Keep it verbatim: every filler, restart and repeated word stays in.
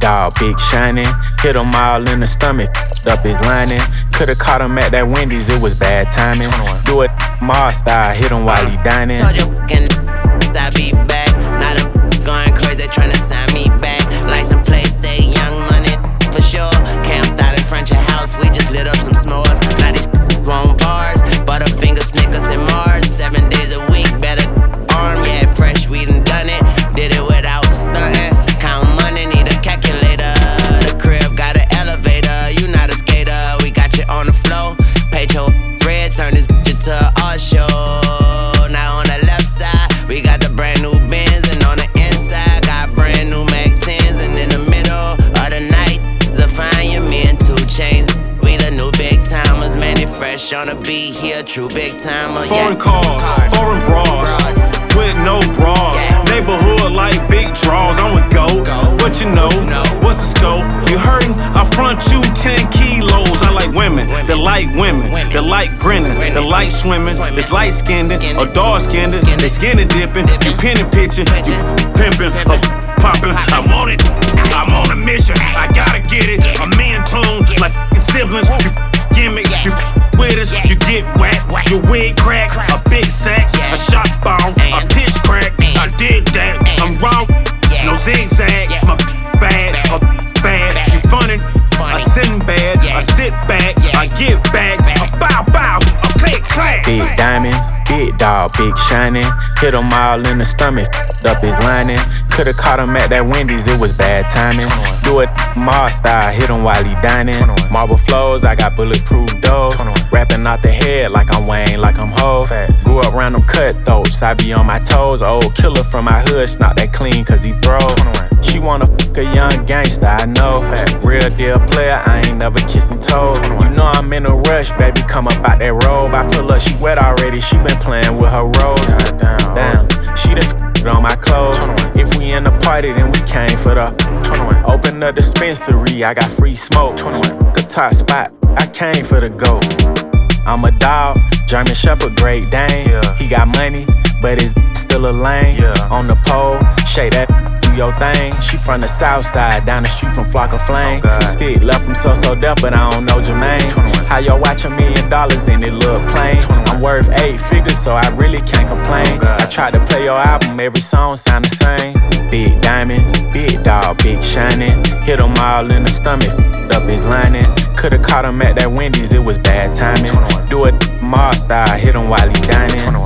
dog, big shining. Hit him all in the stomach, up his lining. Could've caught him at that Wendy's, it was bad timing. Do it Mars style, hit him while he dining. Told you I be back. Now them going crazy, tryna sign me back. License plate say young money for sure. Camped out in front your house, we just lit up some s'mores. Now these on bars, Butterfinger, Snickers, and Mars. Seven days a week, better arm, yeah, fresh, we done done it. Did it without stunting. Count money, need a calculator. The crib got an elevator, you not a skater. We got you on the floor. Paid your red, turn this bitch into an art show. Now on the left side, we got the brand new Benz, and on the inside, got brand new Mac tens. And in the middle of the night, Zafanya, me and two Chainz. We the new big timers, man, they fresh on the beat here, true big timer. Foreign yeah. cars, cars, foreign bras, broads. with no bras. Yeah. Neighborhood like big draws, I'm a goat. Go. What you know? No. What's the scope? You hurting? I front you ten kilos. I like women, Women. that like women, Women. that like grinning, Women. that like swimming, Swimming. that's light skinned Skinned. or dark skinned, Skinned. they skinny dipping, Dipping. you penny pitching, you Pitching. pimping, Pimping. uh, popping. I'm on it, I'm on a mission. I gotta get it. A man tone like f***ing siblings. You gimmick, you with us, you get whacked. Your wig crack, a big sax, a shot ball, a pitch crack. I did that, I'm wrong, no zigzag. My bad, a bad, you funny. I sitting bad, I sit back, I get back, I bow bow, I click clack. Big diamonds, big dog, big shining. Hit him all in the stomach, up his lining. Could've caught him at that Wendy's, it was bad timing. Do it Mars style, hit him while he dining. Marble flows, I got bulletproof doors. Rapping out the head like I'm Wayne, like I'm Ho. Grew up around them cutthroats, I be on my toes. Old killer from my hood, snot that clean cause he throw. She wanna fuck a young gangster, I know. Real deal player, I ain't never kissing toes. You know I'm in a rush, baby, come up out that robe. I pull up, she wet already, she been playing with her rolls. Damn, she done s***ed on my clothes. If we in the party, then we came for the open the dispensary, I got free smoke. Guitar spot, I came for the goat. I'm a dog, German Shepherd, Great Dane. He got money, but it's still a lane. On the pole, shake that, do your thing. She from the south side, down the street from Flock of Flame. Stick left from So So Def, but I don't know Jermaine. How y'all watch a million dollars and it look plain? I'm worth eight figures, so I really can't complain. I tried to play your album, every song sound the same. Big diamonds, big dog, big shining. Hit him all in the stomach, up his lining. Could've caught him at that Wendy's, it was bad timing. Do it Mars style, hit him while he dining.